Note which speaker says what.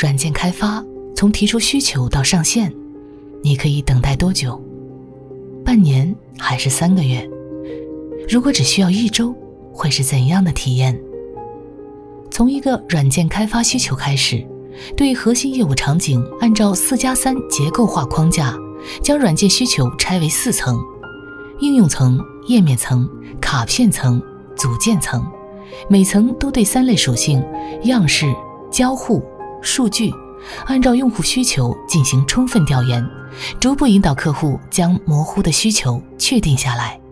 Speaker 1: 软件开发从提出需求到上线，你可以等待多久？半年还是3个月？如果只需要1周，会是怎样的体验？从一个软件开发需求开始，对核心业务场景按照4+3结构化框架，将软件需求拆为4层：应用层、页面层、卡片层、组件层，每层都对3类属性、样式、交互、数据，按照用户需求进行充分调研，逐步引导客户将模糊的需求确定下来。